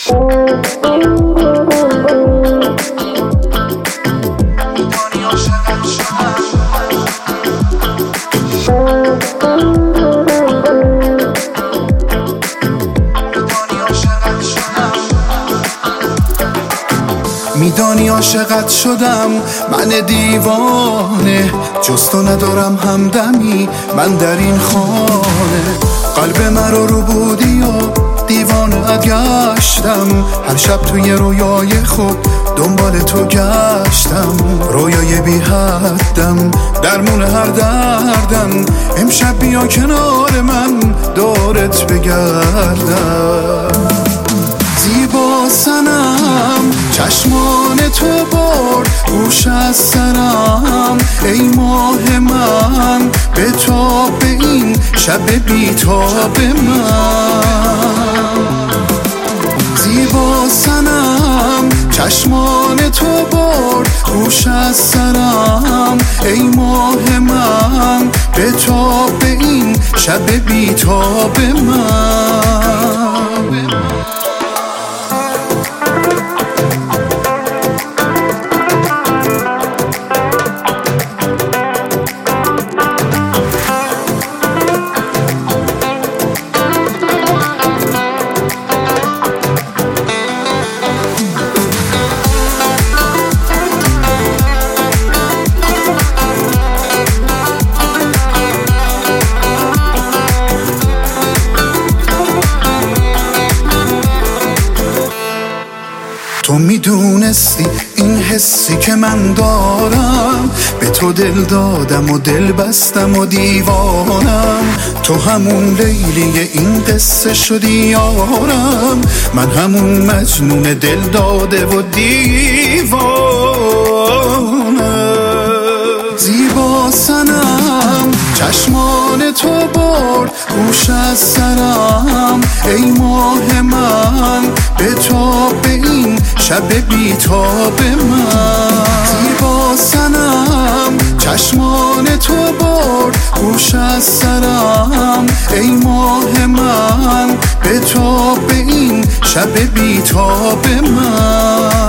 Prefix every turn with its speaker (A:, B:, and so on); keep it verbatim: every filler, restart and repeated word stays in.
A: میدانی عاشقت شدم من دیوانه، جز تو ندارم همدمی من در این خانه. قلب مرا رو بودی و دیوانه‌ات گشتم، هر شب توی رویای خود دنبال تو گشتم. رویای بی حدم درمون هر دردم، امشب بیا کنار من دورت بگردم. زیبا صنم چشمان تو برد گوش از سرم، ای ماه من به تاب این شب بی‌تاب من. زیبا صنم چشمان تو برد گوش از سرم، ای ماه من به تاب این شب بی‌تاب من. تو میدونستی این حسی که من دارم، به تو دل دادم و دل بستم و دیوانم. تو همون لیلی این قصه شدی یارم، من همون مجنون دل داده و دیوانم. زیبا صنم چشمان تو برد گوش از سرم، ای ماه من به تاب این شب بی‌تاب من. زیبا صنم چشمان تو برد گوش از سرم، ای ماه من به تاب این شب بی‌تاب من.